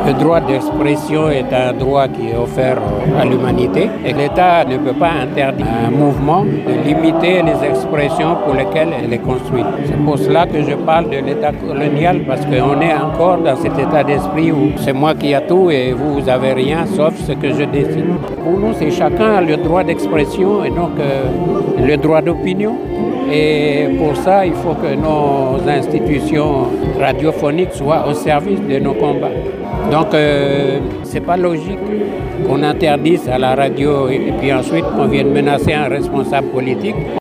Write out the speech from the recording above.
Le droit d'expression est un droit qui est offert à l'humanité et l'État ne peut pas interdire un mouvement de limiter les expressions pour lesquelles elle est construite. C'est pour cela que je parle de l'État colonial, parce qu'on est encore dans cet état d'esprit où c'est moi qui ai tout et vous n'avez rien sauf ce que je décide. Pour nous, c'est chacun le droit d'expression et donc le droit d'opinion. Et pour ça, il faut que nos institutions radiophoniques soient au service de nos combats. Donc, c'est pas logique qu'on interdise à la radio et puis ensuite qu'on vienne menacer un responsable politique.